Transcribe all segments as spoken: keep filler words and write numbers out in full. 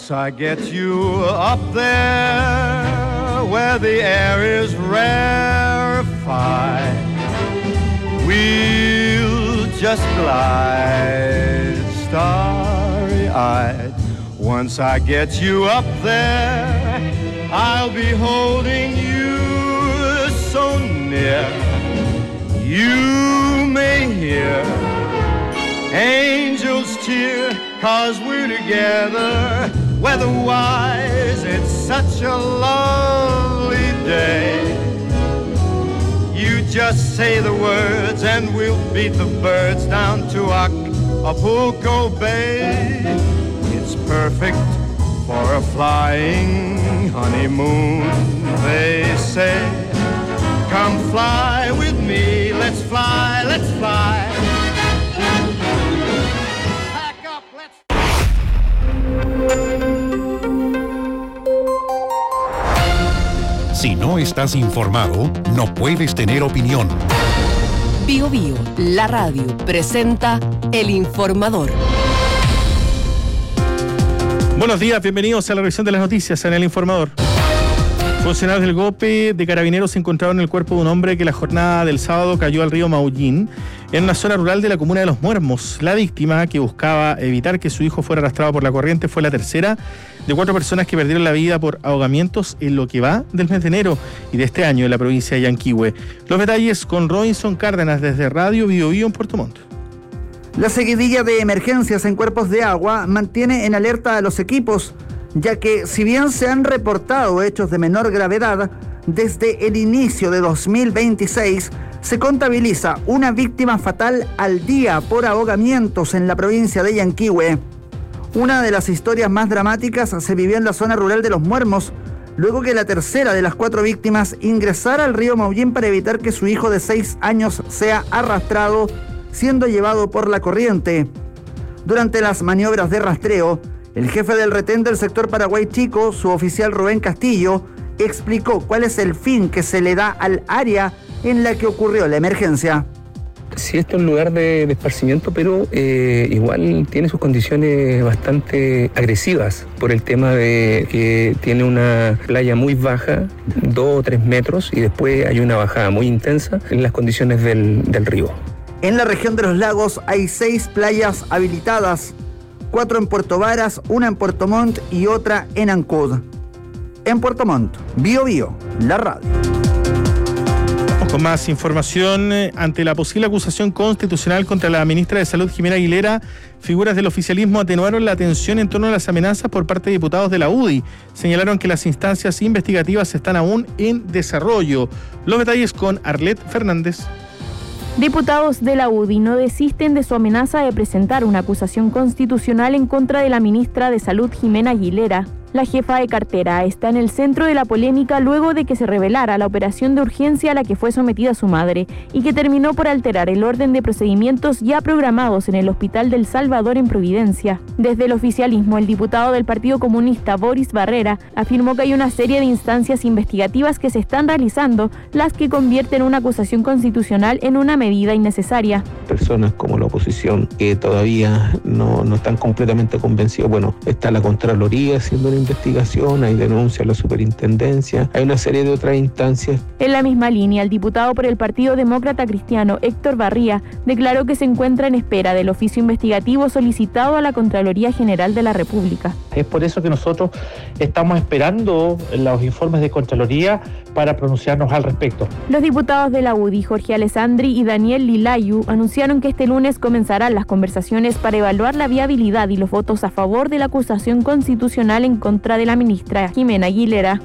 Once I get you up there where the air is rarefied, we'll just glide starry-eyed. Once I get you up there, I'll be holding you so near. You may hear angels cheer, 'cause we're together. Weather-wise, it's such a lovely day. You just say the words and we'll beat the birds down to Acapulco Bay. It's perfect for a flying honeymoon, they say. Come fly with me, let's fly, let's fly. Pack up, let's... Si no estás informado, no puedes tener opinión. Bio Bio, la radio, presenta El Informador. Buenos días, bienvenidos a la revisión de las noticias en El Informador. Funcionarios del GOPE de Carabineros encontraron el cuerpo de un hombre que la jornada del sábado cayó al río Maullín, en una zona rural de la comuna de Los Muermos. La víctima, que buscaba evitar que su hijo fuera arrastrado por la corriente, fue la tercera de cuatro personas que perdieron la vida por ahogamientos en lo que va del mes de enero y de este año en la provincia de Yanquihue. Los detalles con Robinson Cárdenas desde Radio Bio Bio en Puerto Montt. La seguidilla de emergencias en cuerpos de agua mantiene en alerta a los equipos, ya que si bien se han reportado hechos de menor gravedad, desde el inicio de dos mil veintiséis se contabiliza una víctima fatal al día por ahogamientos en la provincia de Yanquihue. Una de las historias más dramáticas se vivió en la zona rural de Los Muermos, luego que la tercera de las cuatro víctimas ingresara al río Maullín para evitar que su hijo de seis años sea arrastrado, siendo llevado por la corriente. Durante las maniobras de rastreo, el jefe del retén del sector Paraguay Chico, su oficial Rubén Castillo, explicó cuál es el fin que se le da al área en la que ocurrió la emergencia. Sí, esto es un lugar de, de esparcimiento, pero eh, igual tiene sus condiciones bastante agresivas por el tema de que tiene una playa muy baja, dos o tres metros, y después hay una bajada muy intensa en las condiciones del, del río. En la región de los lagos hay seis playas habilitadas, cuatro en Puerto Varas, una en Puerto Montt y otra en Ancud. En Puerto Montt, Bio Bio, la radio. Vamos con más información. Ante la posible acusación constitucional contra la ministra de Salud, Jimena Aguilera, figuras del oficialismo atenuaron la tensión en torno a las amenazas por parte de diputados de la U D I. Señalaron que las instancias investigativas están aún en desarrollo. Los detalles con Arlet Fernández. Diputados de la U D I no desisten de su amenaza de presentar una acusación constitucional en contra de la ministra de Salud, Jimena Aguilera. La jefa de cartera está en el centro de la polémica luego de que se revelara la operación de urgencia a la que fue sometida su madre y que terminó por alterar el orden de procedimientos ya programados en el Hospital del Salvador en Providencia. Desde el oficialismo, el diputado del Partido Comunista, Boris Barrera, afirmó que hay una serie de instancias investigativas que se están realizando, las que convierten una acusación constitucional en una medida innecesaria. Personas como la oposición que todavía no, no están completamente convencidos, bueno, está la Contraloría haciendo una investigación, hay denuncia a la superintendencia, hay una serie de otras instancias. En la misma línea, el diputado por el Partido Demócrata Cristiano, Héctor Barría, declaró que se encuentra en espera del oficio investigativo solicitado a la Contraloría General de la República. Es por eso que nosotros estamos esperando los informes de Contraloría para pronunciarnos al respecto. Los diputados de la U D I, Jorge Alessandri y Daniel Lilayu, anunciaron que este lunes comenzarán las conversaciones para evaluar la viabilidad y los votos a favor de la acusación constitucional en contra de la ministra Jimena Aguilera.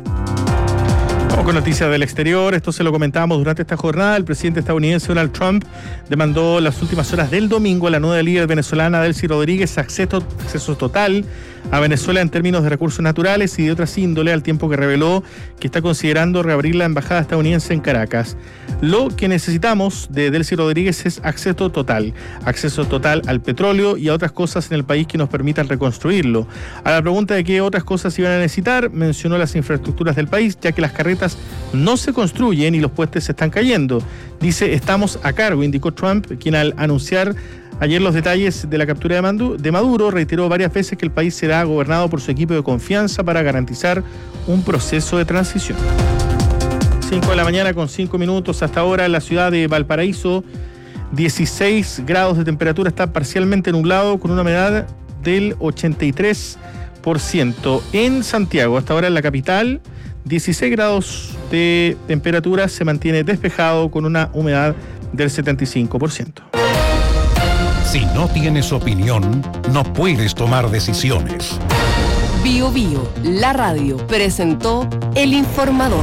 Vamos con noticias del exterior. Esto se lo comentábamos durante esta jornada. El presidente estadounidense Donald Trump demandó las últimas horas del domingo a la nueva líder venezolana Delcy Rodríguez acceso, acceso total a Venezuela en términos de recursos naturales y de otras índole, al tiempo que reveló que está considerando reabrir la embajada estadounidense en Caracas. Lo que necesitamos de Delcy Rodríguez es acceso total, acceso total al petróleo y a otras cosas en el país que nos permitan reconstruirlo. A la pregunta de qué otras cosas iban a necesitar, mencionó las infraestructuras del país, ya que las carretas no se construyen y los puentes se están cayendo. Dice, estamos a cargo, indicó Trump, quien al anunciar Ayer los detalles de la captura de, Mandu, de Maduro reiteró varias veces que el país será gobernado por su equipo de confianza para garantizar un proceso de transición. cinco de la mañana con cinco minutos hasta ahora en la ciudad de Valparaíso, dieciséis grados de temperatura, está parcialmente nublado con una humedad del ochenta y tres por ciento. En Santiago, hasta ahora en la capital, dieciséis grados de temperatura, se mantiene despejado con una humedad del setenta y cinco por ciento. Si no tienes opinión, no puedes tomar decisiones. Bio Bio, la radio, presentó El Informador.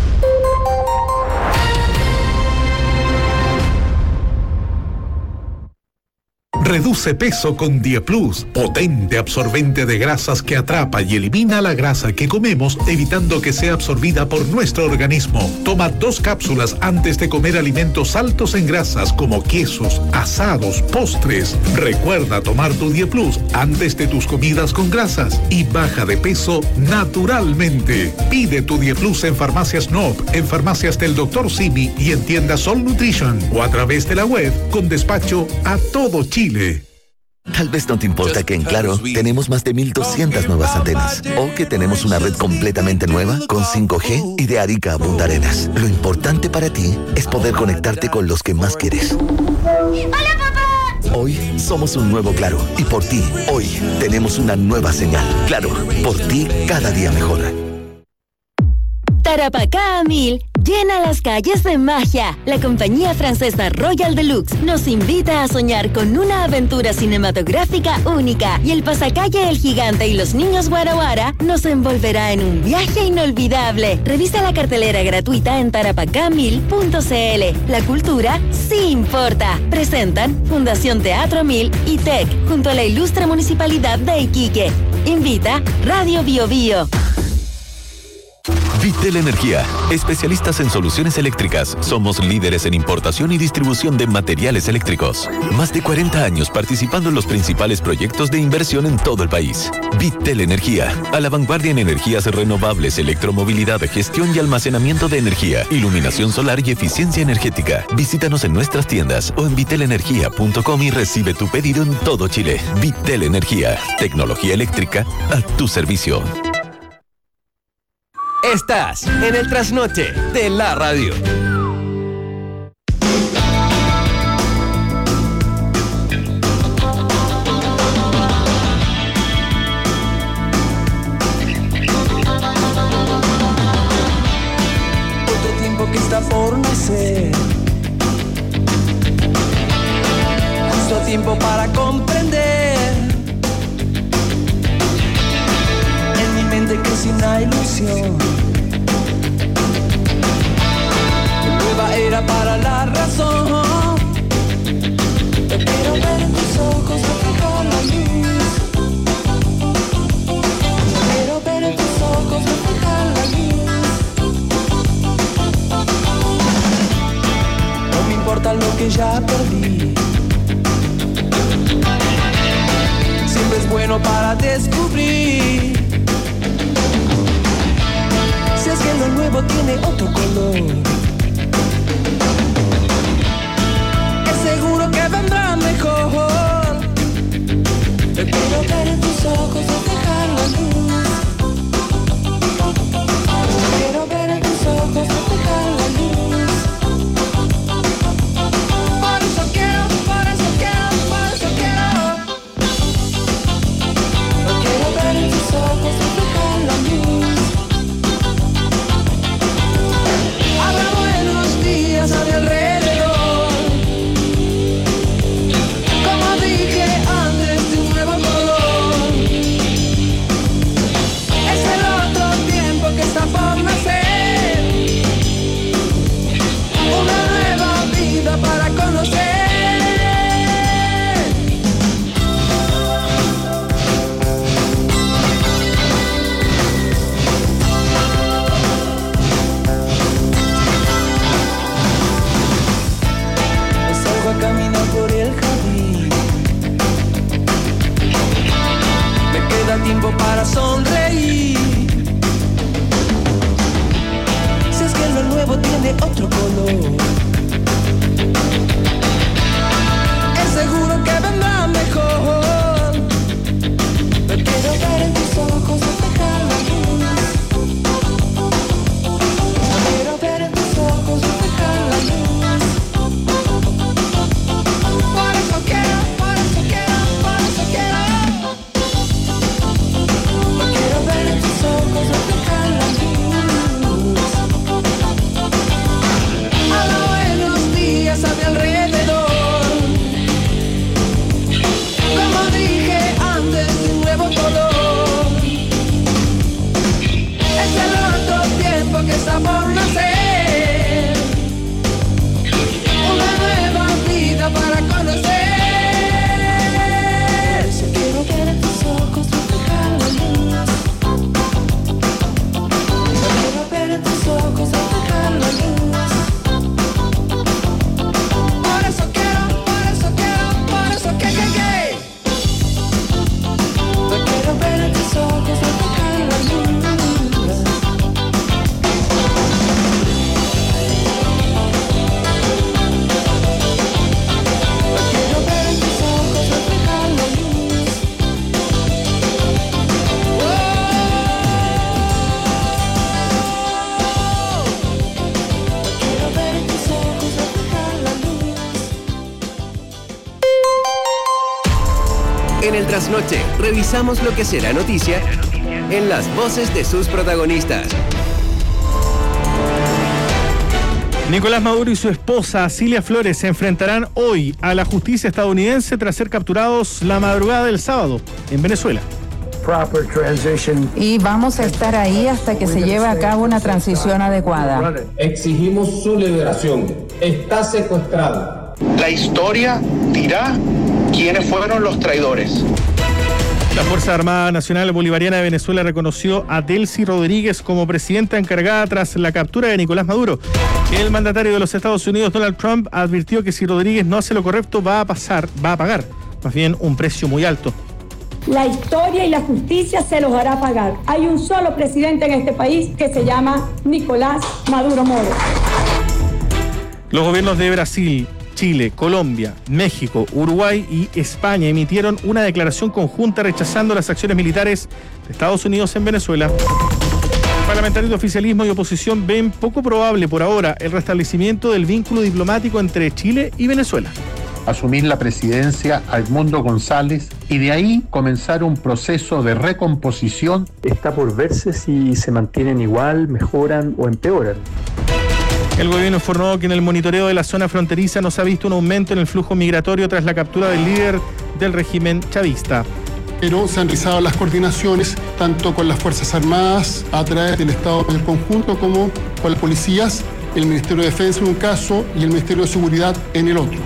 Reduce peso con Dieplus, potente absorbente de grasas que atrapa y elimina la grasa que comemos, evitando que sea absorbida por nuestro organismo. Toma dos cápsulas antes de comer alimentos altos en grasas como quesos, asados, postres. Recuerda tomar tu Dieplus antes de tus comidas con grasas y baja de peso naturalmente. Pide tu Dieplus en Farmacias Noop, en farmacias del doctor Simi y en tiendas Sol Nutrition o a través de la web con despacho a todo Chile. Tal vez no te importa que en Claro tenemos más de mil doscientas nuevas antenas o que tenemos una red completamente nueva con cinco G y de Arica a Punta Arenas. Lo importante para ti es poder conectarte con los que más quieres. ¡Hola, papá! Hoy somos un nuevo Claro y por ti, hoy tenemos una nueva señal. Claro, por ti cada día mejor. Tarapacá a mil llena las calles de magia. La compañía francesa Royal Deluxe nos invita a soñar con una aventura cinematográfica única y el pasacalle El Gigante y los Niños Guara Guara nos envolverá en un viaje inolvidable. Revisa la cartelera gratuita en tarapacá mil punto c l. La cultura sí importa. Presentan Fundación Teatro Mil y T E C junto a la ilustre Municipalidad de Iquique. Invita Radio Bio Bio. Vitel Energía, especialistas en soluciones eléctricas. Somos líderes en importación y distribución de materiales eléctricos. Más de cuarenta años participando en los principales proyectos de inversión en todo el país. Vitel Energía, a la vanguardia en energías renovables, electromovilidad, gestión y almacenamiento de energía, iluminación solar y eficiencia energética. Visítanos en nuestras tiendas o en vitel energía punto com y recibe tu pedido en todo Chile. Vitel Energía, tecnología eléctrica a tu servicio. Estás en el trasnoche de la radio. Otro tiempo que está por nacer. Justo a tiempo para comprender. En mi mente crece una ilusión. Nueva era para la razón. Yo quiero ver en tus ojos reflejar la luz. Yo quiero ver en tus ojos reflejar la luz. No me importa lo que ya perdí. Siempre es bueno para descubrir. Si es que lo nuevo tiene otro color. Seguro que vendrá mejor. Yo quiero ver en tus ojos reflejar la luz. Yo quiero ver en tus ojos reflejar la luz. Por eso quiero, por eso quiero, por eso quiero. Yo quiero ver en tus ojos reflejar la luz. Abramos En el trasnoche, revisamos lo que será noticia en las voces de sus protagonistas. Nicolás Maduro y su esposa Cilia Flores se enfrentarán hoy a la justicia estadounidense tras ser capturados la madrugada del sábado en Venezuela. Y vamos a estar ahí hasta que se lleve a cabo una transición adecuada. Exigimos su liberación. Está secuestrado. La historia dirá quiénes fueron los traidores. La Fuerza Armada Nacional Bolivariana de Venezuela reconoció a Delcy Rodríguez como presidenta encargada tras la captura de Nicolás Maduro. El mandatario de los Estados Unidos, Donald Trump, advirtió que si Rodríguez no hace lo correcto va a pasar, va a pagar, más bien un precio muy alto. La historia y la justicia se los hará pagar. Hay un solo presidente en este país que se llama Nicolás Maduro Moro. Los gobiernos de Brasil, Chile, Colombia, México, Uruguay y España emitieron una declaración conjunta rechazando las acciones militares de Estados Unidos en Venezuela. Parlamentarios de oficialismo y oposición ven poco probable por ahora el restablecimiento del vínculo diplomático entre Chile y Venezuela. Asumir la presidencia a Edmundo González y de ahí comenzar un proceso de recomposición. Está por verse si se mantienen igual, mejoran o empeoran. El gobierno informó que en el monitoreo de la zona fronteriza no se ha visto un aumento en el flujo migratorio tras la captura del líder del régimen chavista. Pero se han realizado las coordinaciones tanto con las Fuerzas Armadas a través del Estado en el conjunto como con las policías, el Ministerio de Defensa en un caso y el Ministerio de Seguridad en el otro.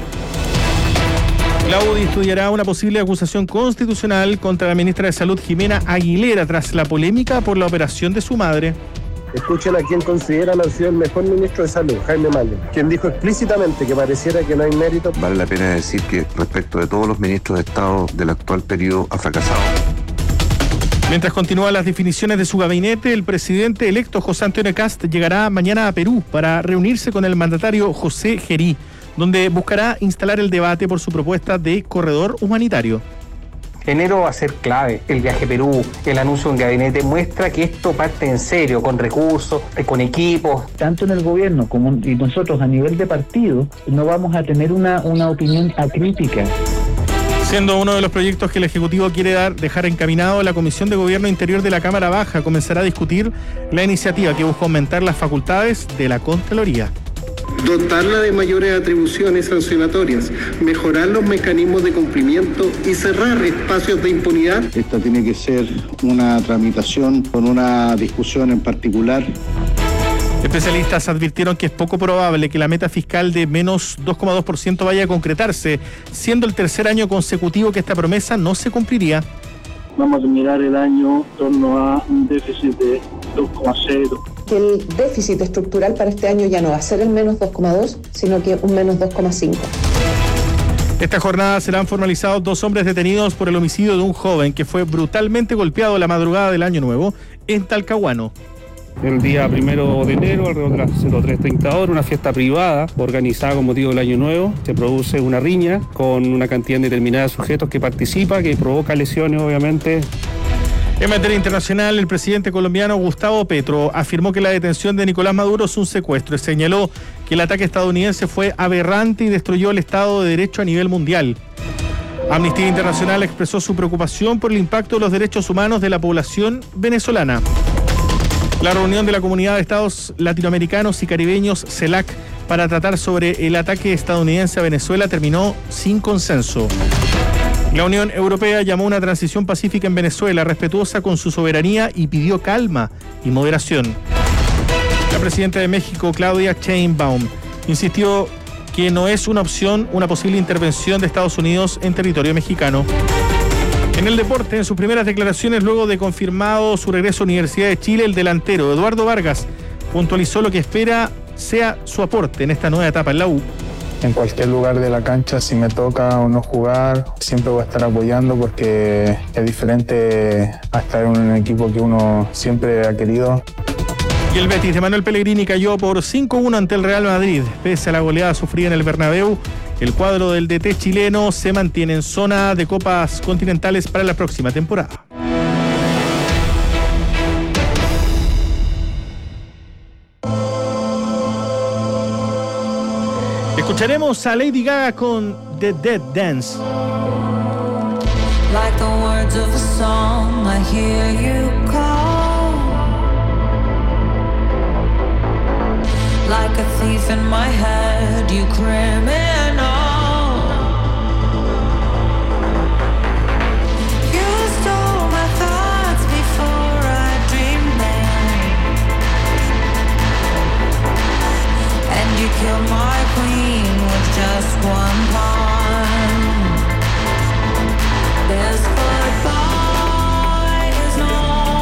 La U D I estudiará una posible acusación constitucional contra la ministra de Salud Jimena Aguilera tras la polémica por la operación de su madre. Escuchen a quien consideran ha sido el mejor ministro de Salud, Jaime Malle, quien dijo explícitamente que pareciera que no hay mérito. Vale la pena decir que respecto de todos los ministros de Estado del actual periodo ha fracasado. Mientras continúan las definiciones de su gabinete, el presidente electo José Antonio Kast llegará mañana a Perú para reunirse con el mandatario José Gerí, donde buscará instalar el debate por su propuesta de corredor humanitario. Enero va a ser clave. El viaje a Perú, el anuncio en gabinete muestra que esto parte en serio, con recursos, con equipos. Tanto en el gobierno como y nosotros a nivel de partido no vamos a tener una, una opinión acrítica. Siendo uno de los proyectos que el Ejecutivo quiere dar, dejar encaminado, la Comisión de Gobierno Interior de la Cámara Baja comenzará a discutir la iniciativa que busca aumentar las facultades de la Contraloría. Dotarla de mayores atribuciones sancionatorias, mejorar los mecanismos de cumplimiento y cerrar espacios de impunidad. Esta tiene que ser una tramitación con una discusión en particular. Especialistas advirtieron que es poco probable que la meta fiscal de menos dos coma dos por ciento vaya a concretarse, siendo el tercer año consecutivo que esta promesa no se cumpliría. Vamos a mirar el año en torno a un déficit de dos coma cero. El déficit estructural para este año ya no va a ser el menos dos coma dos, sino que un menos dos coma cinco. Esta jornada serán formalizados dos hombres detenidos por el homicidio de un joven que fue brutalmente golpeado la madrugada del Año Nuevo en Talcahuano. El día primero de enero, alrededor de las cero tres treinta horas, una fiesta privada organizada con motivo del Año Nuevo. Se produce una riña con una cantidad indeterminada de sujetos que participa, que provoca lesiones, obviamente. En materia internacional, el presidente colombiano Gustavo Petro afirmó que la detención de Nicolás Maduro es un secuestro y señaló que el ataque estadounidense fue aberrante y destruyó el Estado de Derecho a nivel mundial. Amnistía Internacional expresó su preocupación por el impacto de los derechos humanos de la población venezolana. La reunión de la Comunidad de Estados Latinoamericanos y Caribeños, CELAC, para tratar sobre el ataque estadounidense a Venezuela terminó sin consenso. La Unión Europea llamó a una transición pacífica en Venezuela, respetuosa con su soberanía, y pidió calma y moderación. La presidenta de México, Claudia Sheinbaum, insistió que no es una opción una posible intervención de Estados Unidos en territorio mexicano. En el deporte, en sus primeras declaraciones luego de confirmado su regreso a Universidad de Chile, el delantero Eduardo Vargas puntualizó lo que espera sea su aporte en esta nueva etapa en la U. En cualquier lugar de la cancha, si me toca o no jugar, siempre voy a estar apoyando porque es diferente a estar en un equipo que uno siempre ha querido. Y el Betis de Manuel Pellegrini cayó por cinco uno ante el Real Madrid. Pese a la goleada sufrida en el Bernabéu, el cuadro del D T chileno se mantiene en zona de copas continentales para la próxima temporada. Escucharemos a Lady Gaga con The Dead Dance. Like the words of a song, I hear you call. Like a thief in my head, you criminal. You stole my thoughts before I dreamed them, and you killed my queen with just one pawn. This goodbye is no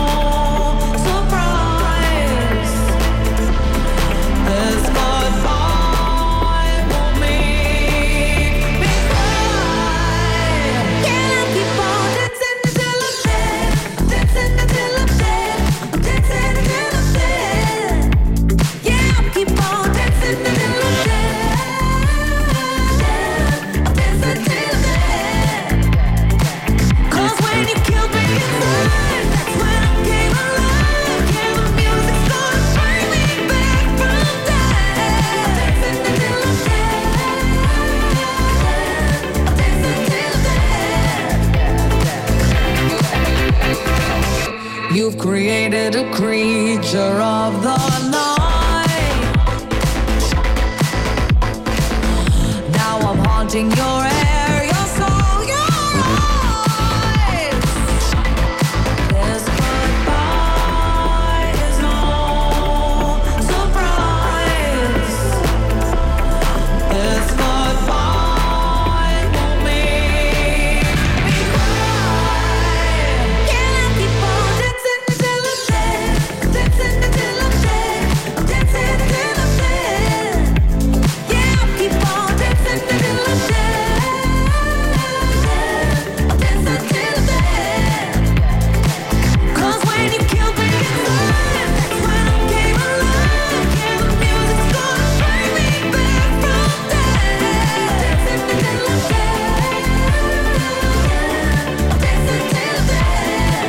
surprise. This goodbye won't make me cry. Yeah, I'll keep on dancing until I'm dead, dancing until I'm dead, dancing until I'm dead. Yeah, I'll keep on dancing until I'm dead, dancing until I'm dead. You've created a creature of the night. Now I'm haunting your air, your soul, your eyes. This goodbye is no surprise. This goodbye won't make me cry. Yeah, I'll keep on dancing until I'm dead, dancing until I'm dead, dancing until I'm dead. Yeah, I'll keep on dancing until I'm dead, dancing until I'm dead. 'Cause when you killed me inside, that's when I came alive. Yeah, the music's gonna bring me back from dead, dancing until I'm dead, dancing until I'm dead.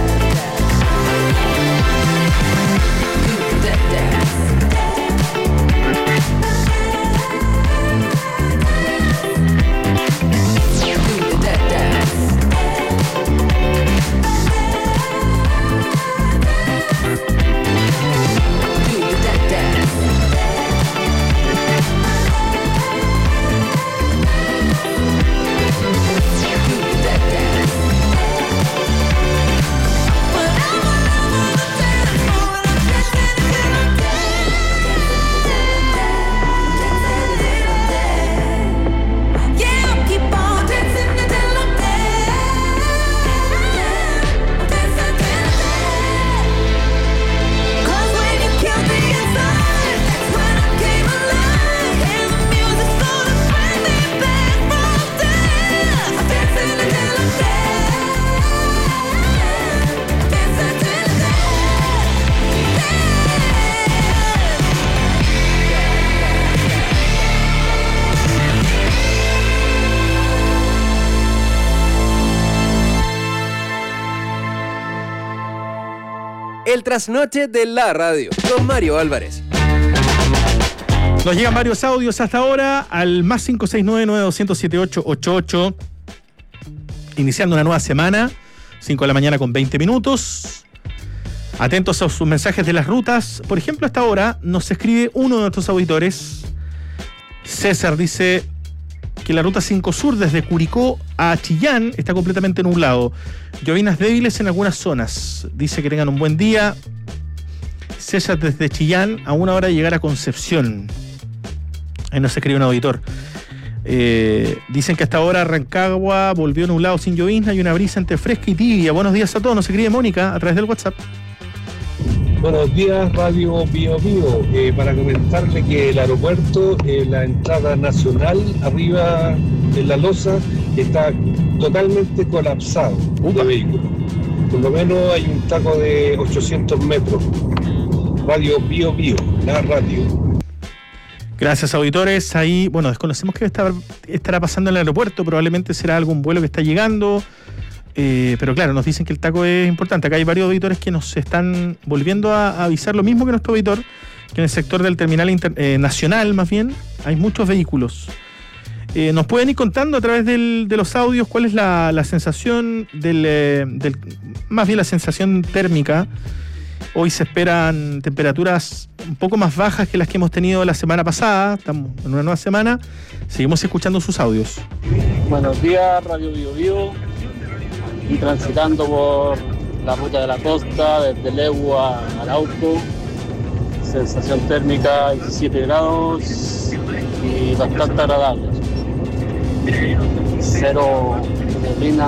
Do that dance. Do that dance. Do that dance. Do that dance. But I wanna dance more and I'm dancing until I'm dead. Yeah, I'll keep on dancing until I'm dead. Dancing until I'm dead. 'Cause when you killed me inside, that's when I came alive. And the music's gonna bring me back from death. Dancing until I'm dead. Dancing until I'm El trasnoche de la radio con Mario Álvarez. Nos llegan varios audios hasta ahora al más cinco seis nueve, nueve dos cero siete ocho ocho ocho. Iniciando una nueva semana, cinco de la mañana con veinte minutos. Atentos a sus mensajes de las rutas. Por ejemplo, hasta ahora nos escribe uno de nuestros auditores. César dice que la ruta cinco Sur desde Curicó a Chillán está completamente nublado. Llovinas débiles en algunas zonas. Dice que tengan un buen día. César desde Chillán a una hora de llegar a Concepción. Ahí nos escribe un auditor. Eh, dicen que hasta ahora Rancagua volvió nublado sin llovizna y una brisa entre fresca y tibia. Buenos días a todos. Nos escribe Mónica a través del WhatsApp. Buenos días, Radio Bio Bio. Eh, para comentarle que el aeropuerto, eh, la entrada nacional arriba en la losa, está totalmente colapsado de vehículos. Por lo menos hay un taco de ochocientos metros. Radio Bio Bio, la radio. Gracias, auditores. Ahí, bueno, desconocemos qué estar, estará pasando en el aeropuerto. Probablemente será algún vuelo que está llegando. Eh, pero claro, nos dicen que el taco es importante. Acá hay varios auditores que nos están volviendo a, a avisar lo mismo que nuestro auditor, que en el sector del terminal inter, eh, nacional, más bien, hay muchos vehículos. Eh, nos pueden ir contando a través del, de los audios cuál es la, la sensación, del, eh, del, más bien la sensación térmica. Hoy se esperan temperaturas un poco más bajas que las que hemos tenido la semana pasada. Estamos en una nueva semana. Seguimos escuchando sus audios. Buenos días, Radio Bio Bio. Y transitando por la ruta de la costa, desde Legua a Arauco. Sensación térmica diecisiete grados y bastante agradable. Cero neblina,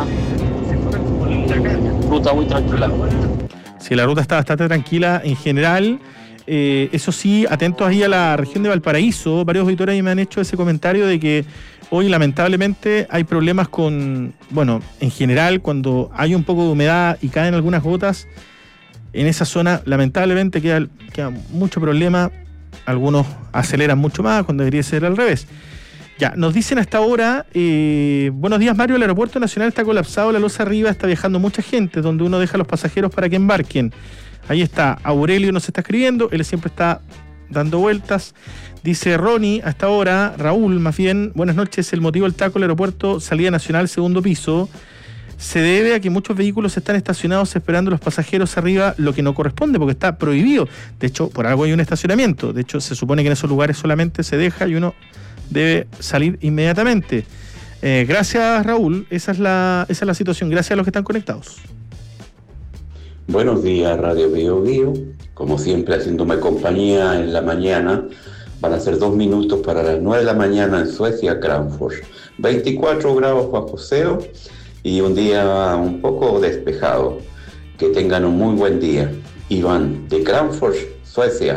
ruta muy tranquila. Sí, la ruta está bastante tranquila en general. Eh, eso sí, atentos ahí a la región de Valparaíso. Varios auditores me han hecho ese comentario de que hoy lamentablemente hay problemas con, bueno, en general cuando hay un poco de humedad y caen algunas gotas, en esa zona lamentablemente queda, queda mucho problema. Algunos aceleran mucho más cuando debería ser al revés. Ya, nos dicen hasta ahora, eh, buenos días Mario, el aeropuerto nacional está colapsado, la losa arriba está viajando mucha gente, donde uno deja a los pasajeros para que embarquen. Ahí está, Aurelio nos está escribiendo, él siempre está dando vueltas. Dice Ronnie, hasta ahora, Raúl, más bien, buenas noches, el motivo del taco del aeropuerto, salida nacional, segundo piso, se debe a que muchos vehículos están estacionados esperando a los pasajeros arriba, lo que no corresponde porque está prohibido. De hecho, por algo hay un estacionamiento, de hecho se supone que en esos lugares solamente se deja y uno debe salir inmediatamente. Eh, gracias Raúl, esa es la esa es la situación. Gracias a los que están conectados. Buenos días Radio Bio Bio, como siempre haciéndome compañía en la mañana. Van a ser dos minutos para las nueve de la mañana en Suecia, Kramfors. veinticuatro grados bajo cero y un día un poco despejado. Que tengan un muy buen día. Iván de Kramfors, Suecia.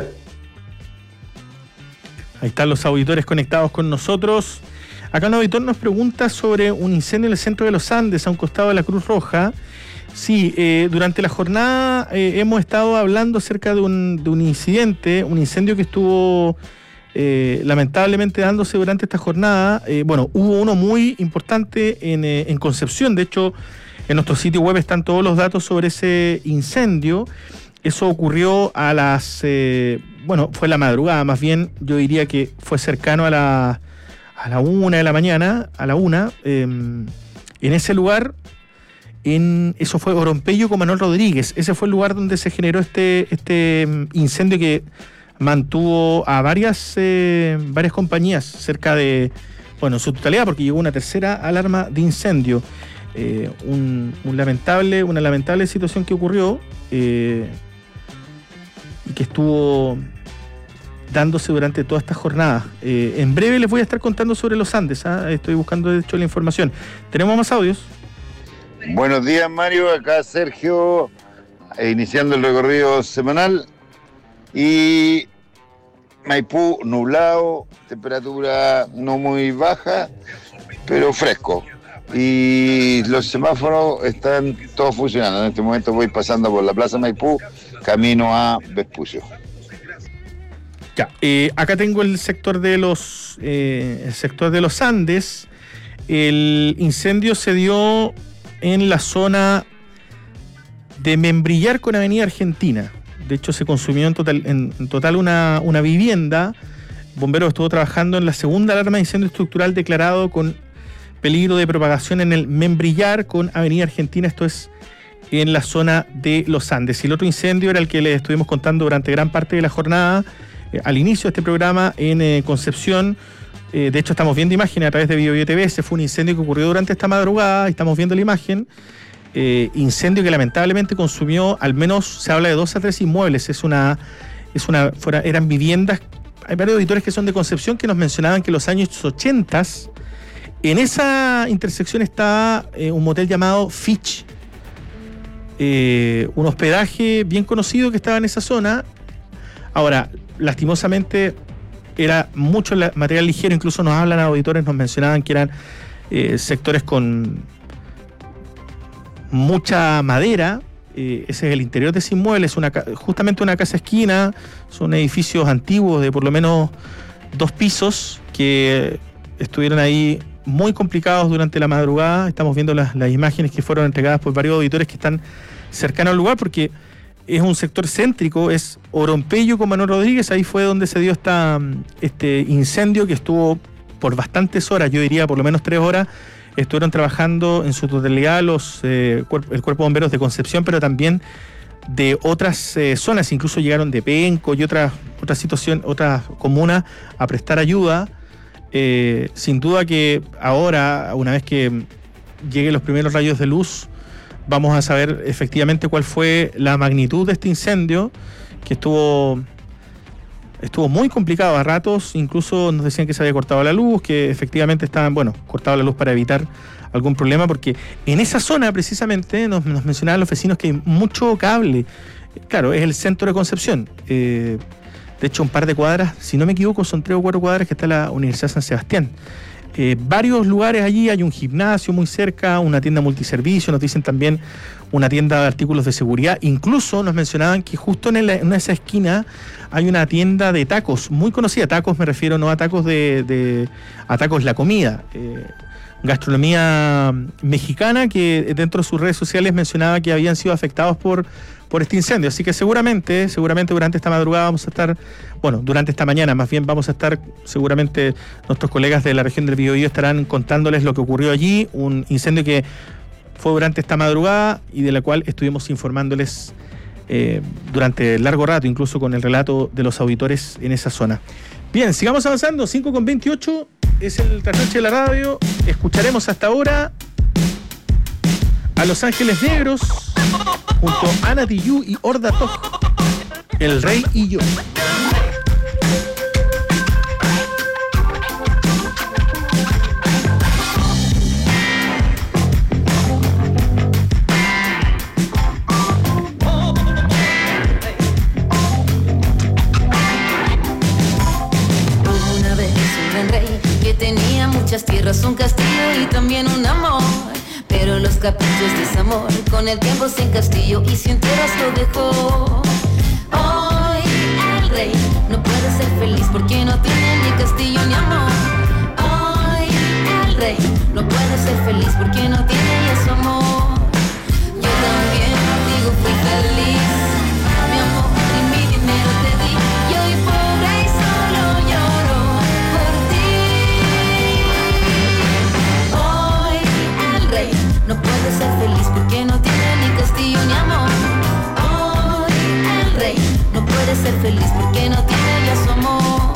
Ahí están los auditores conectados con nosotros. Acá un auditor nos pregunta sobre un incendio en el centro de los Andes, a un costado de la Cruz Roja. Sí, eh, durante la jornada eh, hemos estado hablando acerca de un, de un incidente, un incendio que estuvo eh, lamentablemente dándose durante esta jornada. Eh, bueno, hubo uno muy importante en, eh, en Concepción. De hecho, en nuestro sitio web están todos los datos sobre ese incendio. Eso ocurrió a las... Eh, bueno, fue la madrugada, más bien yo diría que fue cercano a la, a la una de la mañana, a la una. Eh, en ese lugar, en eso fue Orompeyo con Manuel Rodríguez. Ese fue el lugar donde se generó este, este incendio que mantuvo a varias, eh, varias compañías cerca de, bueno, en su totalidad, porque llegó una tercera alarma de incendio. Eh, un, un lamentable, una lamentable situación que ocurrió eh, y que estuvo dándose durante toda esta jornada. Eh, en breve les voy a estar contando sobre los Andes. ¿eh? Estoy buscando de hecho la información. ¿Tenemos más audios? Buenos días Mario, acá Sergio, eh, iniciando el recorrido semanal. Y Maipú nublado, temperatura no muy baja, pero fresco. Y los semáforos están todos funcionando. En este momento voy pasando por la Plaza Maipú, camino a Vespucio. Ya, eh, acá tengo el sector de los eh, el sector de los Andes. El incendio se dio en la zona de Membrillar con Avenida Argentina. De hecho, se consumió en total, en, en total una, una vivienda. Bomberos estuvo trabajando en la segunda alarma de incendio estructural declarado con peligro de propagación en el Membrillar con Avenida Argentina. Esto es en la zona de los Andes. Y el otro incendio era el que les estuvimos contando durante gran parte de la jornada, eh, al inicio de este programa en eh, Concepción. Eh, de hecho, estamos viendo imágenes a través de Bio Bio T V. Ese fue un incendio que ocurrió durante esta madrugada. Estamos viendo la imagen. Eh, incendio que lamentablemente consumió al menos, se habla de dos a tres inmuebles. Es una, es una, fuera, eran viviendas. Hay varios auditores que son de Concepción que nos mencionaban que en los años ochenta, en esa intersección estaba eh, un motel llamado Fitch, eh, un hospedaje bien conocido que estaba en esa zona. Ahora, lastimosamente era mucho material ligero, incluso nos hablan auditores, nos mencionaban que eran eh, sectores con mucha madera. Eh, ese es el interior de ese inmueble, es una, justamente una casa esquina, son edificios antiguos de por lo menos dos pisos que estuvieron ahí muy complicados durante la madrugada. Estamos viendo las, las imágenes que fueron entregadas por varios auditores que están cercanos al lugar, porque es un sector céntrico, es Orompeyo con Manuel Rodríguez. Ahí fue donde se dio esta, este incendio que estuvo por bastantes horas, yo diría por lo menos tres horas, estuvieron trabajando en su totalidad los eh, cuerp- el Cuerpo de Bomberos de Concepción, pero también de otras eh, zonas, incluso llegaron de Penco y otras otras situaciones, otras comunas a prestar ayuda. Eh, sin duda que ahora, una vez que lleguen los primeros rayos de luz, vamos a saber efectivamente cuál fue la magnitud de este incendio, que estuvo estuvo muy complicado a ratos. Incluso nos decían que se había cortado la luz, que efectivamente estaban, bueno, cortado la luz para evitar algún problema, porque en esa zona precisamente nos, nos mencionaban los vecinos que hay mucho cable. Claro, es el centro de Concepción. Eh, de hecho, un par de cuadras, si no me equivoco, son tres o cuatro cuadras que está la Universidad San Sebastián. Eh, varios lugares allí, hay un gimnasio muy cerca, una tienda multiservicio, nos dicen también una tienda de artículos de seguridad. Incluso nos mencionaban que justo en, el, en esa esquina hay una tienda de tacos, muy conocida. Tacos me refiero no a tacos de, de a tacos la comida. Eh, gastronomía mexicana, que dentro de sus redes sociales mencionaba que habían sido afectados por, por este incendio. Así que seguramente, seguramente durante esta madrugada vamos a estar, bueno, durante esta mañana más bien vamos a estar, seguramente nuestros colegas de la región del Biobío estarán contándoles lo que ocurrió allí, un incendio que fue durante esta madrugada y de la cual estuvimos informándoles eh, durante largo rato, incluso con el relato de los auditores en esa zona. Bien, sigamos avanzando, cinco con veintiocho es el trasnoche de la radio. Escucharemos hasta ahora a Los Ángeles Negros junto a Ana Tijoux y Horda Toj, El Rey y Yo. Tenía muchas tierras, un castillo y también un amor. Pero los caprichos de ese amor con el tiempo sin castillo y sin tierras lo dejó. Hoy el rey no puede ser feliz porque no tiene ni castillo ni amor. Hoy el rey no puede ser feliz porque no tiene ya su amor. Yo también contigo fui feliz, mi amor y mi dinero te di. Y hoy pobre y solo lloro por ti. Hoy el rey no puede ser feliz porque no tiene ni castillo ni amor. Hoy el rey no puede ser feliz porque no tiene ya su amor.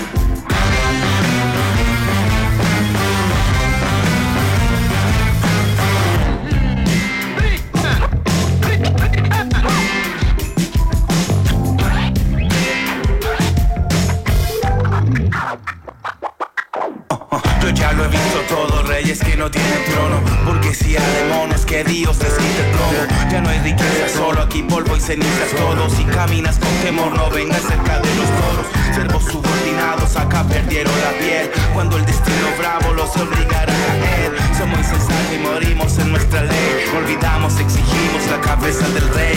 Yo ya lo he visto todo, reyes que no tienen trono, burguesía de monos que Dios les quite el plomo. Ya no hay riqueza, solo aquí polvo y cenizas todo. Si caminas con temor no vengas cerca de los toros. Servos subordinados acá perdieron la piel cuando el destino bravo los obligará a caer. Somos insensatos y morimos en nuestra ley. Olvidamos, exigimos la cabeza del rey.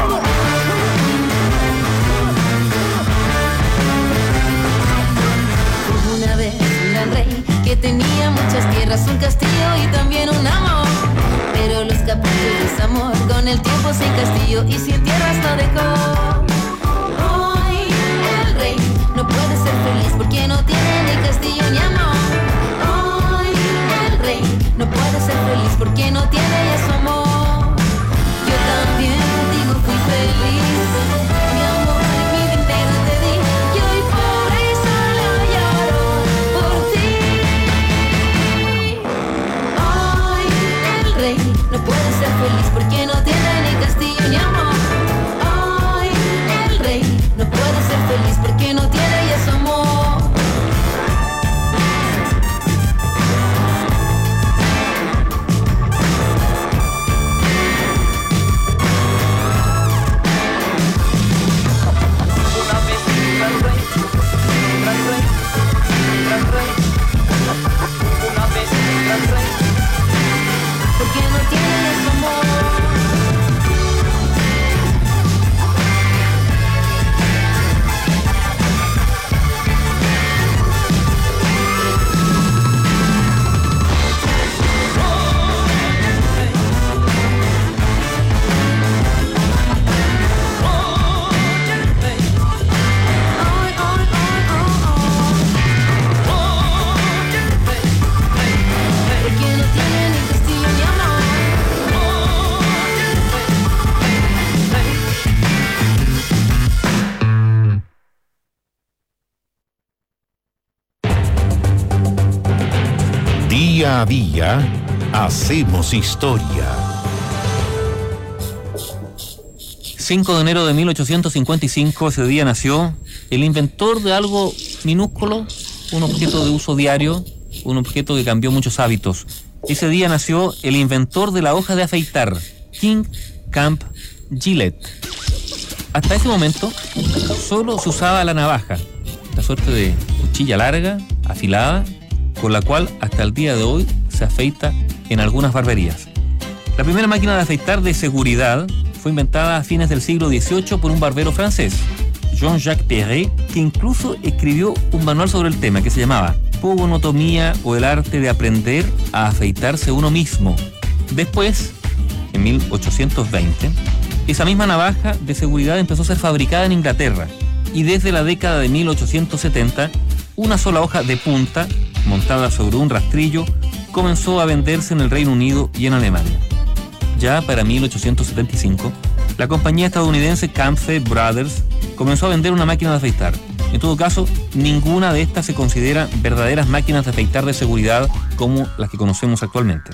Una vez un gran rey que tenía muchas tierras, un castillo y también un amor. Pero los caprichos de ese amor con el tiempo sin castillo y sin tierras lo dejó. Hoy el rey no puede ser feliz porque no tiene ni castillo ni amor. Hoy el rey no puede ser feliz porque no tiene ya su amor. Yo también contigo fui feliz, mi amor y mi dinero te di. Y hoy pobre y solo lloro por ti. Hoy el rey no puede ser feliz porque no tiene ni castillo ni amor. Hoy el rey no puede ser feliz porque no tiene ya su amor. Una vez un gran rey, un gran rey, un gran rey. Una vez un gran rey. Porque no tiene su amor. Cada día hacemos historia. cinco de enero de mil ochocientos cincuenta y cinco, ese día nació el inventor de algo minúsculo, un objeto de uso diario, un objeto que cambió muchos hábitos. Ese día nació el inventor de la hoja de afeitar, King Camp Gillette. Hasta ese momento solo se usaba la navaja, la suerte de cuchilla larga, afilada, con la cual hasta el día de hoy se afeita en algunas barberías. La primera máquina de afeitar de seguridad fue inventada a fines del siglo dieciocho por un barbero francés, Jean-Jacques Perret, que incluso escribió un manual sobre el tema que se llamaba Pogonotomía o el arte de aprender a afeitarse uno mismo. Después, en mil ochocientos veinte, esa misma navaja de seguridad empezó a ser fabricada en Inglaterra y desde la década de mil ochocientos setenta, una sola hoja de punta, montada sobre un rastrillo, comenzó a venderse en el Reino Unido y en Alemania. Ya para mil ochocientos setenta y cinco, la compañía estadounidense Camfee Brothers comenzó a vender una máquina de afeitar. En todo caso, ninguna de estas se considera verdaderas máquinas de afeitar de seguridad como las que conocemos actualmente.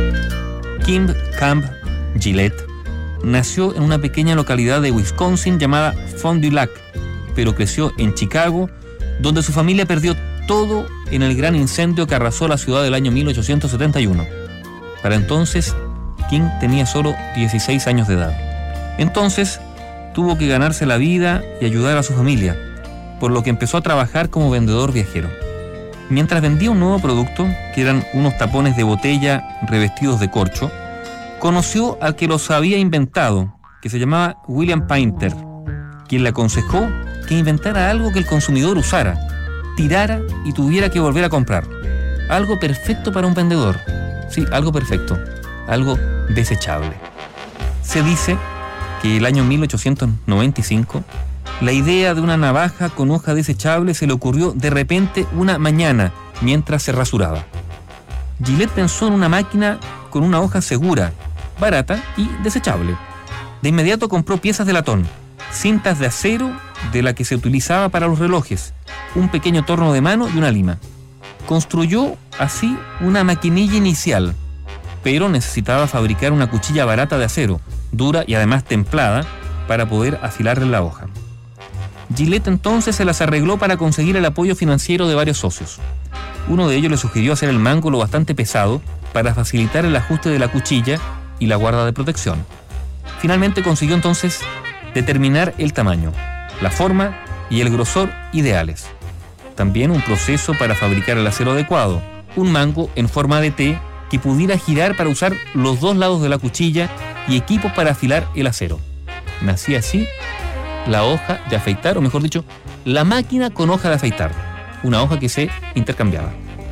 King Camp Gillette nació en una pequeña localidad de Wisconsin llamada Fond du Lac, pero creció en Chicago, donde su familia perdió todo en el gran incendio que arrasó la ciudad del año mil ochocientos setenta y uno. Para entonces, King tenía solo dieciséis años de edad. Entonces, tuvo que ganarse la vida y ayudar a su familia, por lo que empezó a trabajar como vendedor viajero. Mientras vendía un nuevo producto, que eran unos tapones de botella revestidos de corcho, conoció al que los había inventado, que se llamaba William Painter, quien le aconsejó que inventara algo que el consumidor usara, tirara y tuviera que volver a comprar. Algo perfecto para un vendedor. Sí, algo perfecto. Algo desechable. Se dice que el año mil ochocientos noventa y cinco, la idea de una navaja con hoja desechable se le ocurrió de repente una mañana mientras se rasuraba. Gillette pensó en una máquina con una hoja segura, barata y desechable. De inmediato compró piezas de latón, cintas de acero de la que se utilizaba para los relojes, un pequeño torno de mano y una lima. Construyó así una maquinilla inicial, pero necesitaba fabricar una cuchilla barata de acero, dura y además templada, para poder afilarle la hoja. Gillette entonces se las arregló para conseguir el apoyo financiero de varios socios. Uno de ellos le sugirió hacer el mango lo bastante pesado para facilitar el ajuste de la cuchilla y la guarda de protección. Finalmente consiguió entonces determinar el tamaño, la forma y el grosor ideales. También un proceso para fabricar el acero adecuado, un mango en forma de T que pudiera girar para usar los dos lados de la cuchilla y equipos para afilar el acero. Nacía así la hoja de afeitar, o mejor dicho, la máquina con hoja de afeitar, una hoja que se intercambiaba.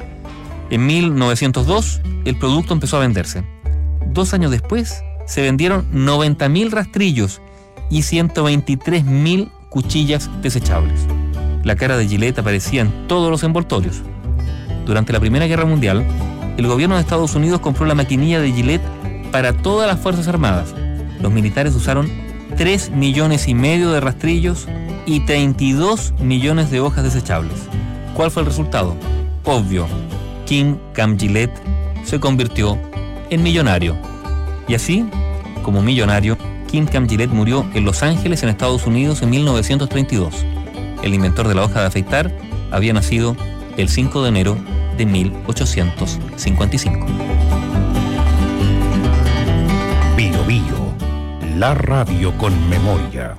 En mil novecientos dos, el producto empezó a venderse. Dos años después, se vendieron noventa mil rastrillos y ciento veintitrés mil cuchillas desechables. La cara de Gillette aparecía en todos los envoltorios. Durante la Primera Guerra Mundial, el gobierno de Estados Unidos compró la maquinilla de Gillette para todas las Fuerzas Armadas. Los militares usaron tres millones y medio de rastrillos y treinta y dos millones de hojas desechables. ¿Cuál fue el resultado? Obvio. King Camp Gillette se convirtió en millonario. Y así, como millonario, King Camp Gillette murió en Los Ángeles, en Estados Unidos, en mil novecientos treinta y dos. El inventor de la hoja de afeitar había nacido el cinco de enero de mil ochocientos cincuenta y cinco. Bio Bio, la radio con memoria.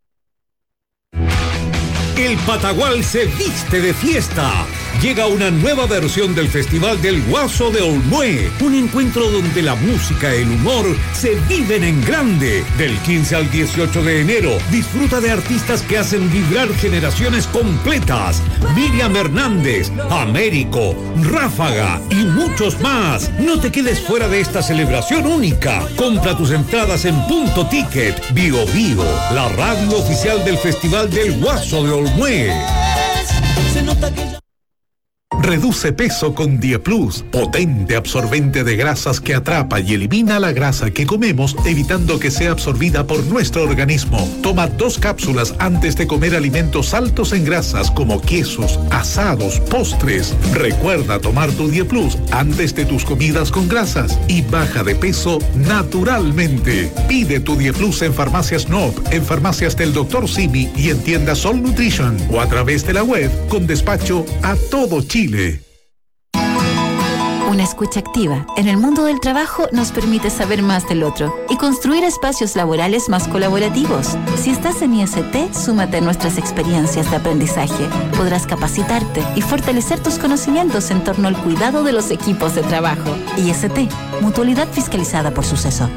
El Patagual se viste de fiesta. Llega una nueva versión del Festival del Guaso de Olmué, un encuentro donde la música y el humor se viven en grande. Del quince al dieciocho de enero, disfruta de artistas que hacen vibrar generaciones completas. Miriam Hernández, Américo, Ráfaga y muchos más. No te quedes fuera de esta celebración única. Compra tus entradas en Punto Ticket. Bio Bio, la radio oficial del Festival del Guaso de Olmué. Se nota que ya... Reduce peso con Dieplus, potente absorbente de grasas que atrapa y elimina la grasa que comemos, evitando que sea absorbida por nuestro organismo. Toma dos cápsulas antes de comer alimentos altos en grasas como quesos, asados, postres. Recuerda tomar tu Dieplus antes de tus comidas con grasas y baja de peso naturalmente. Pide tu Dieplus en Farmacias N O P, en farmacias del doctor Simi y en tiendas All Nutrition o a través de la web con despacho a todo Chile. Una escucha activa en el mundo del trabajo nos permite saber más del otro y construir espacios laborales más colaborativos. Si estás en I S T, súmate a nuestras experiencias de aprendizaje. Podrás capacitarte y fortalecer tus conocimientos en torno al cuidado de los equipos de trabajo. I S T, Mutualidad Fiscalizada por Suceso.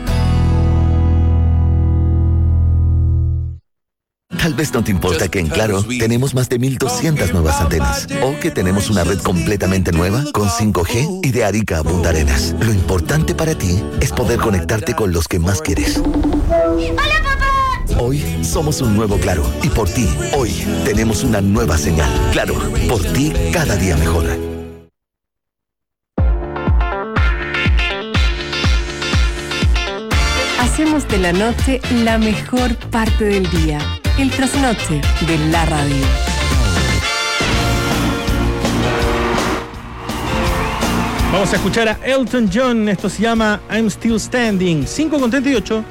Tal vez no te importa que en Claro tenemos más de mil doscientas nuevas antenas o que tenemos una red completamente nueva con cinco G y de Arica a Punta Arenas. Lo importante para ti es poder conectarte con los que más quieres. ¡Hola, papá! Hoy somos un nuevo Claro y por ti, hoy tenemos una nueva señal. Claro, por ti cada día mejor. Hacemos de la noche la mejor parte del día. El trasnoche de la radio. Vamos a escuchar a Elton John. Esto se llama I'm Still Standing. cinco con treinta y ocho.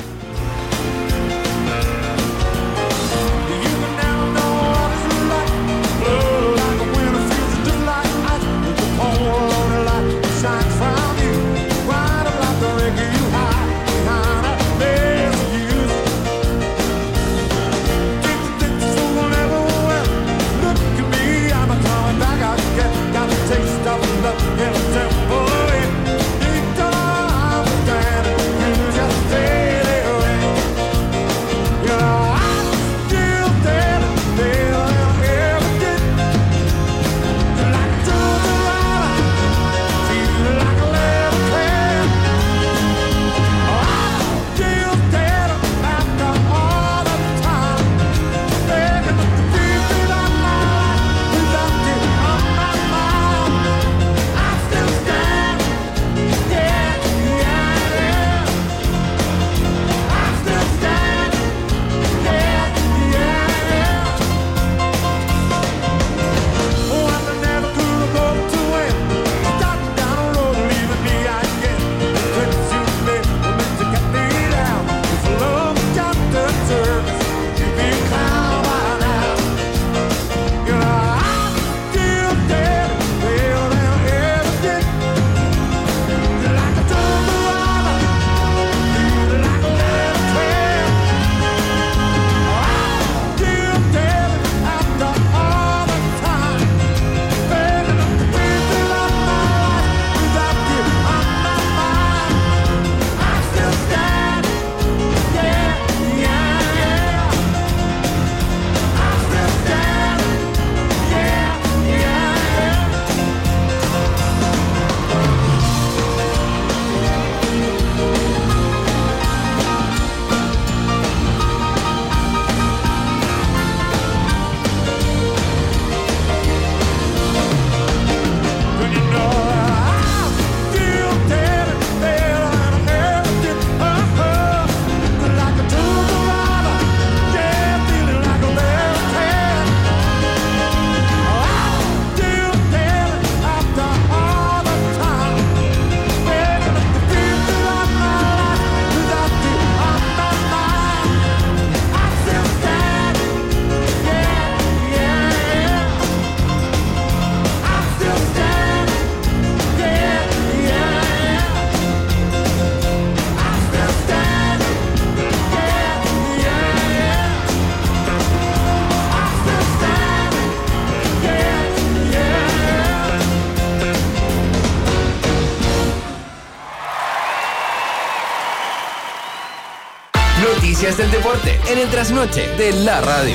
Noticias del deporte en el trasnoche de la radio.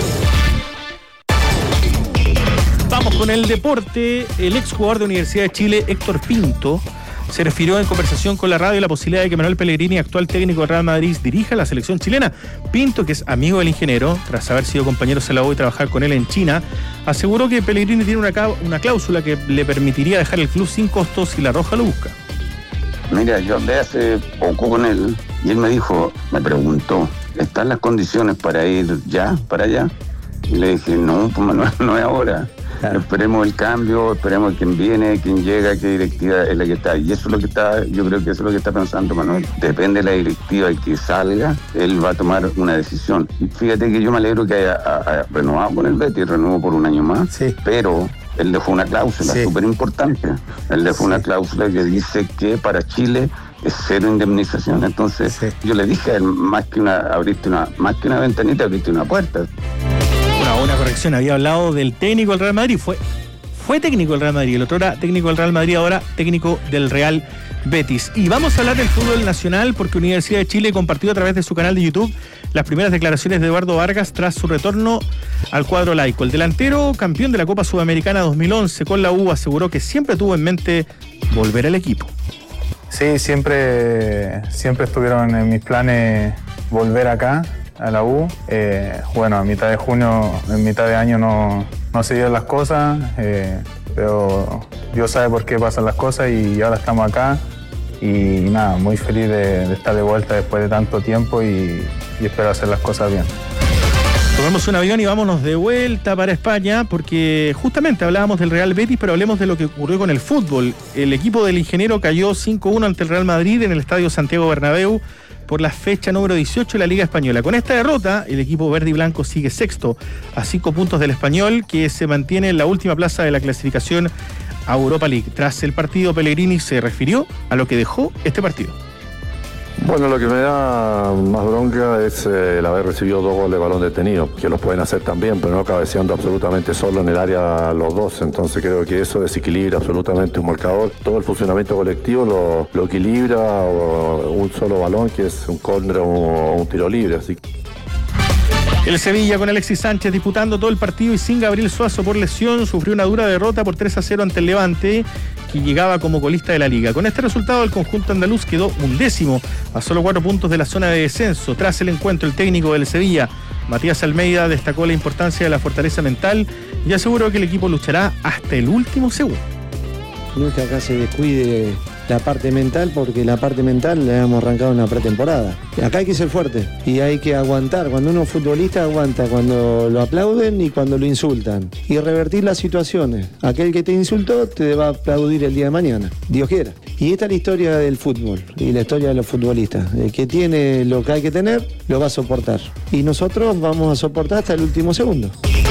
Vamos con el deporte. El exjugador de Universidad de Chile, Héctor Pinto, se refirió en conversación con la radio la posibilidad de que Manuel Pellegrini, actual técnico del Real Madrid, dirija la selección chilena. Pinto, que es amigo del ingeniero, tras haber sido compañeros en la U y trabajar con él en China, aseguró que Pellegrini tiene una, una cláusula que le permitiría dejar el club sin costos si la Roja lo busca. Mira, yo hablé hace poco con él y él me dijo, me preguntó, ¿están las condiciones para ir ya, para allá? Y le dije, no, pues Manuel, no es ahora. Claro. Esperemos el cambio, esperemos quién viene, quién llega, qué directiva es la que está. Y eso es lo que está, yo creo que eso es lo que está pensando Manuel. Depende de la directiva y que salga, él va a tomar una decisión. Y fíjate que yo me alegro que haya, haya renovado con el Betis, renovó por un año más, sí. Pero él dejó una cláusula súper sí. importante. Él dejó sí. una cláusula que dice que para Chile es cero indemnización. Entonces, sí. yo le dije a él, más que una, abriste una, más que una ventanita, abriste una puerta. Bueno, una corrección, había hablado del técnico del Real Madrid, fue, fue técnico del Real Madrid, el otro era técnico del Real Madrid, ahora técnico del Real Betis. Y vamos a hablar del fútbol nacional porque Universidad de Chile compartió a través de su canal de YouTube las primeras declaraciones de Eduardo Vargas tras su retorno al cuadro laico. El delantero, campeón de la Copa Sudamericana dos mil once con la U, aseguró que siempre tuvo en mente volver al equipo. Sí, siempre, siempre estuvieron en mis planes volver acá a la U. Eh, bueno, a mitad de junio, en mitad de año no, no se dieron las cosas, eh, pero Dios sabe por qué pasan las cosas y ahora estamos acá y, y nada, muy feliz de, de estar de vuelta después de tanto tiempo y, y espero hacer las cosas bien. Tomemos un avión y vámonos de vuelta para España porque justamente hablábamos del Real Betis, pero hablemos de lo que ocurrió con el fútbol. El equipo del ingeniero cayó cinco uno ante el Real Madrid en el Estadio Santiago Bernabéu por la fecha número dieciocho de la Liga Española. Con esta derrota, el equipo verde y blanco sigue sexto a cinco puntos del Español, que se mantiene en la última plaza de la clasificación a Europa League. Tras el partido, Pellegrini se refirió a lo que dejó este partido. Bueno, lo que me da más bronca es eh, el haber recibido dos goles de balón detenido, que los pueden hacer también, pero no cabeceando absolutamente solo en el área los dos. Entonces creo que eso desequilibra absolutamente un marcador. Todo el funcionamiento colectivo lo, lo equilibra o, un solo balón, que es un córner o un, un tiro libre. Así que... El Sevilla, con Alexis Sánchez disputando todo el partido y sin Gabriel Suazo por lesión, sufrió una dura derrota por tres a cero ante el Levante, que llegaba como colista de la Liga. Con este resultado, el conjunto andaluz quedó undécimo, a solo cuatro puntos de la zona de descenso. Tras el encuentro, el técnico del Sevilla, Matías Almeida, destacó la importancia de la fortaleza mental y aseguró que el equipo luchará hasta el último segundo. No es que acá se descuide la parte mental, porque la parte mental la hemos arrancado en la pretemporada. Acá hay que ser fuerte y hay que aguantar. Cuando uno es futbolista, aguanta cuando lo aplauden y cuando lo insultan. Y revertir las situaciones. Aquel que te insultó te va a aplaudir el día de mañana, Dios quiera. Y esta es la historia del fútbol y la historia de los futbolistas. El que tiene lo que hay que tener, lo va a soportar. Y nosotros vamos a soportar hasta el último segundo.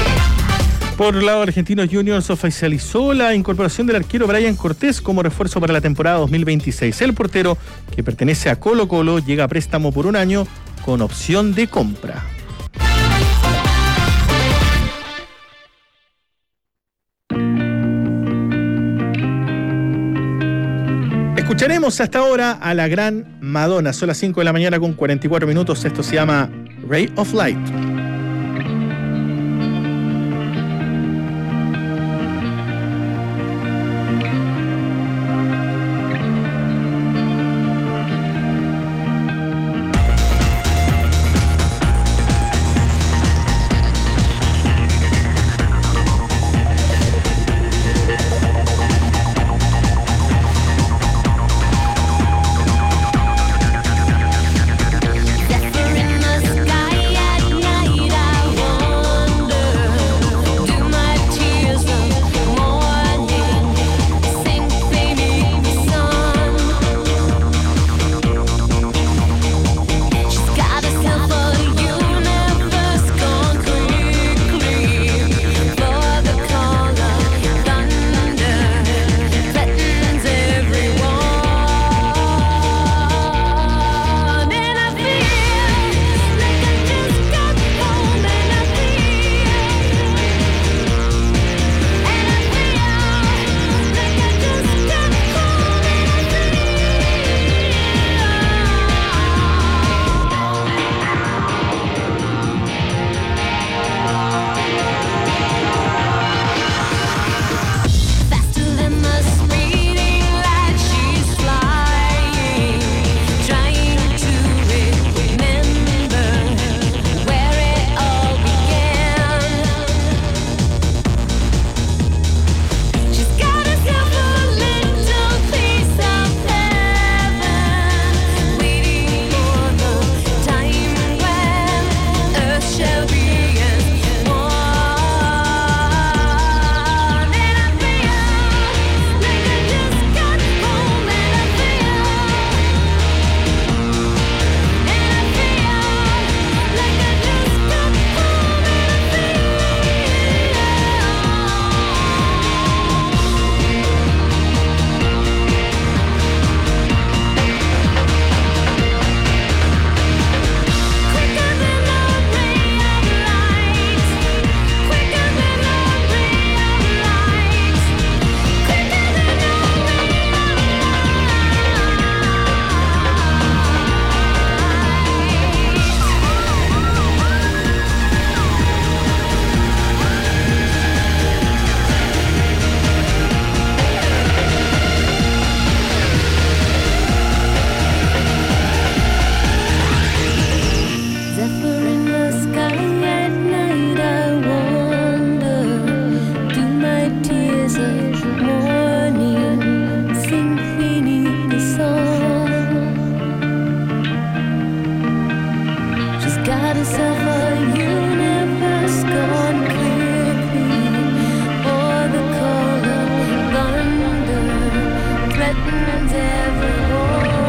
Por el lado de Argentinos Juniors, oficializó la incorporación del arquero Brian Cortés como refuerzo para la temporada dos mil veintiséis. El portero, que pertenece a Colo Colo, llega a préstamo por un año con opción de compra. Escucharemos hasta ahora a la gran Madonna. Son las cinco de la mañana con cuarenta y cuatro minutos. Esto se llama Ray of Light. Sky at night. skies of a universe gone quickly, or the call of thunder threatens every war.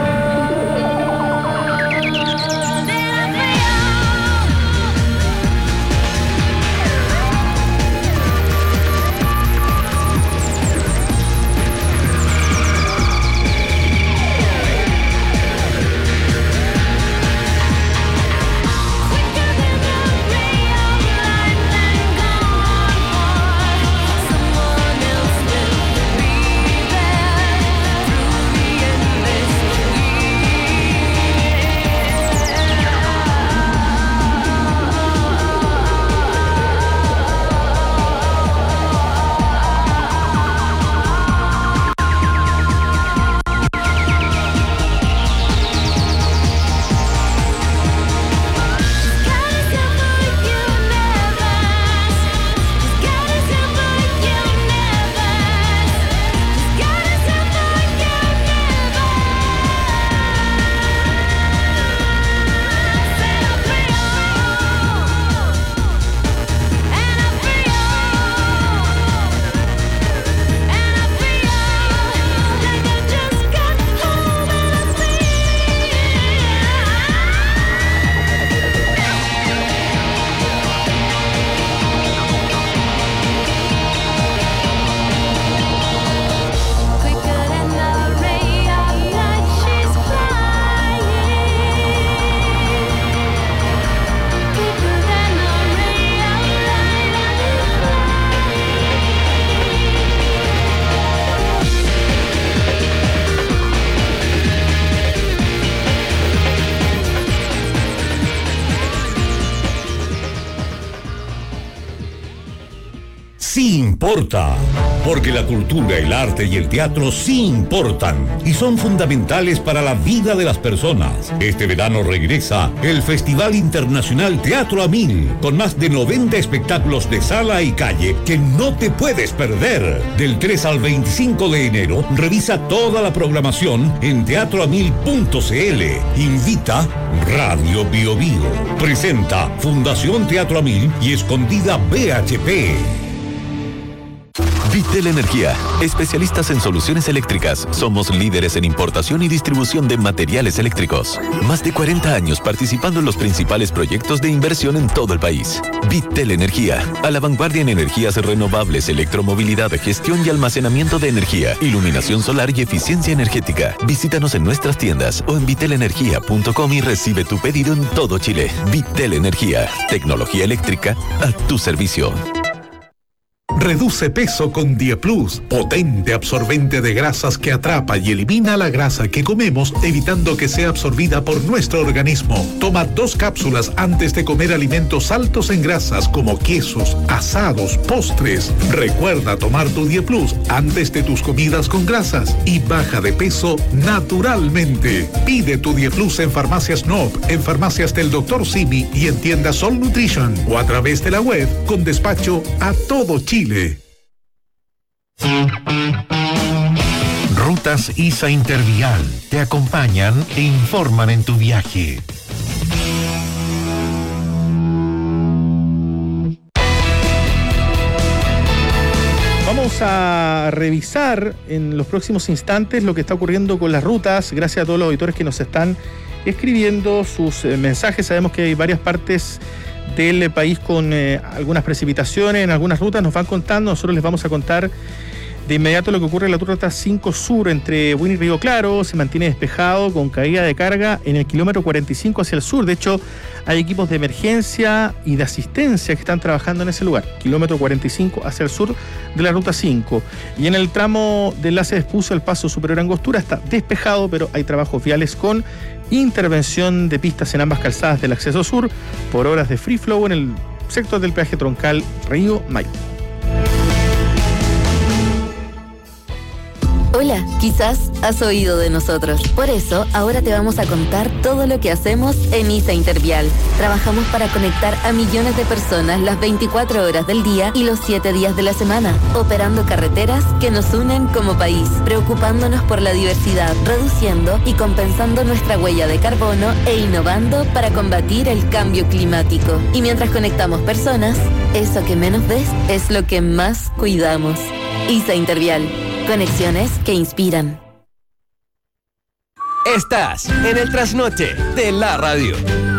Sí importa, porque la cultura, el arte y el teatro sí importan y son fundamentales para la vida de las personas. Este verano regresa el Festival Internacional Teatro a Mil, con más de noventa espectáculos de sala y calle que no te puedes perder. Del tres al veinticinco de enero, revisa toda la programación en teatro a mil punto c l. Invita Radio Bio Bio. Presenta Fundación Teatro a Mil y Escondida B H P. Vitel Energía, especialistas en soluciones eléctricas. Somos líderes en importación y distribución de materiales eléctricos. Más de cuarenta años participando en los principales proyectos de inversión en todo el país. Vitel Energía, a la vanguardia en energías renovables, electromovilidad, gestión y almacenamiento de energía, iluminación solar y eficiencia energética. Visítanos en nuestras tiendas o en vitel energía punto com y recibe tu pedido en todo Chile. Vitel Energía, tecnología eléctrica a tu servicio. Reduce peso con Dieplus, potente absorbente de grasas que atrapa y elimina la grasa que comemos, evitando que sea absorbida por nuestro organismo. Toma dos cápsulas antes de comer alimentos altos en grasas como quesos, asados, postres. Recuerda tomar tu Dieplus antes de tus comidas con grasas y baja de peso naturalmente. Pide tu Dieplus en Farmacias N O P, en farmacias del doctor Simi y en tiendas Sol Nutrition o a través de la web con despacho a todo Chile. Rutas I S A Intervial te acompañan e informan en tu viaje. Vamos a revisar en los próximos instantes lo que está ocurriendo con las rutas, gracias a todos los auditores que nos están escribiendo sus eh, mensajes. Sabemos que hay varias partes del país con eh, algunas precipitaciones en algunas rutas, nos van contando, nosotros les vamos a contar de inmediato lo que ocurre en la ruta cinco Sur entre Buin y Río Claro. Se mantiene despejado con caída de carga en el kilómetro cuarenta y cinco hacia el sur. De hecho, hay equipos de emergencia y de asistencia que están trabajando en ese lugar, kilómetro cuarenta y cinco hacia el sur de la ruta cinco. Y en el tramo de enlace de Espucio al Paso Superior Angostura está despejado, pero hay trabajos viales con intervención de pistas en ambas calzadas del acceso sur por obras de free flow en el sector del peaje troncal Río Maipo. Hola, quizás has oído de nosotros. Por eso, ahora te vamos a contar todo lo que hacemos en ISA Intervial. Trabajamos para conectar a millones de personas las veinticuatro horas del día y los siete días de la semana, operando carreteras que nos unen como país, preocupándonos por la diversidad, reduciendo y compensando nuestra huella de carbono e innovando para combatir el cambio climático. Y mientras conectamos personas, eso que menos ves es lo que más cuidamos. ISA Intervial. Conexiones que inspiran. Estás en el trasnoche de la radio.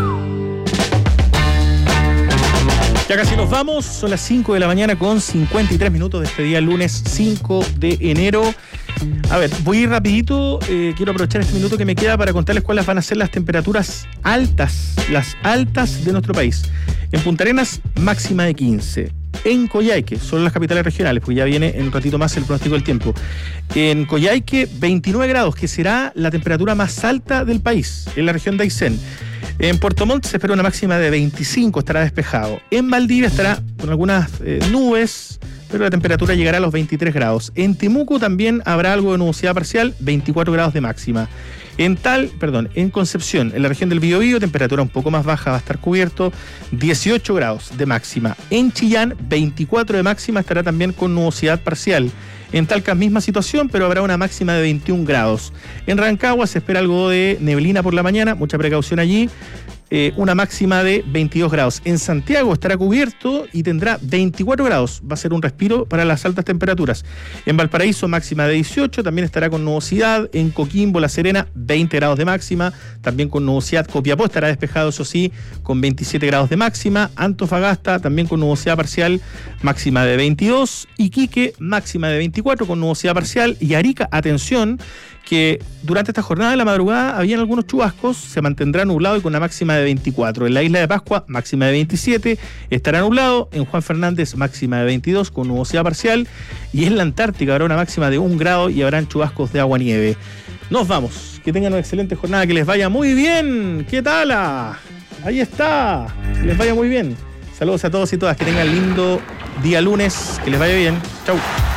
Ya casi nos vamos, son las cinco de la mañana con cincuenta y tres minutos de este día lunes cinco de enero. A ver, voy a ir rapidito, eh, quiero aprovechar este minuto que me queda para contarles cuáles van a ser las temperaturas altas, las altas de nuestro país. En Punta Arenas, máxima de quince. En Coyhaique, son las capitales regionales, porque ya viene en un ratito más el pronóstico del tiempo. En Coyhaique, veintinueve grados, que será la temperatura más alta del país, en la región de Aysén. En Puerto Montt se espera una máxima de veinticinco, estará despejado. En Valdivia estará con algunas eh, nubes, pero la temperatura llegará a los veintitrés grados. En Temuco también habrá algo de nubosidad parcial, veinticuatro grados de máxima. En tal, perdón, en Concepción, en la región del Biobío, temperatura un poco más baja, va a estar cubierto, dieciocho grados de máxima. En Chillán, veinticuatro de máxima, estará también con nubosidad parcial. En Talca, misma situación, pero habrá una máxima de veintiún grados. En Rancagua se espera algo de neblina por la mañana, mucha precaución allí. Eh, una máxima de veintidós grados. En Santiago estará cubierto y tendrá veinticuatro grados. Va a ser un respiro para las altas temperaturas. En Valparaíso, máxima de dieciocho, también estará con nubosidad. En Coquimbo, La Serena, veinte grados de máxima, también con nubosidad. Copiapó estará despejado, eso sí, con veintisiete grados de máxima. Antofagasta, también con nubosidad parcial, máxima de veintidós. Iquique, máxima de veinticuatro, con nubosidad parcial. Y Arica, atención, que durante esta jornada de la madrugada habían algunos chubascos, se mantendrá nublado y con una máxima de veinticuatro. En la isla de Pascua, máxima de veintisiete, estará nublado. En Juan Fernández, máxima de veintidós, con nubosidad parcial. Y en la Antártica habrá una máxima de un grado y habrán chubascos de agua-nieve. Nos vamos. Que tengan una excelente jornada, que les vaya muy bien. ¿Qué tal? Ahí está. Que les vaya muy bien. Saludos a todos y todas, que tengan lindo día lunes, que les vaya bien. Chau.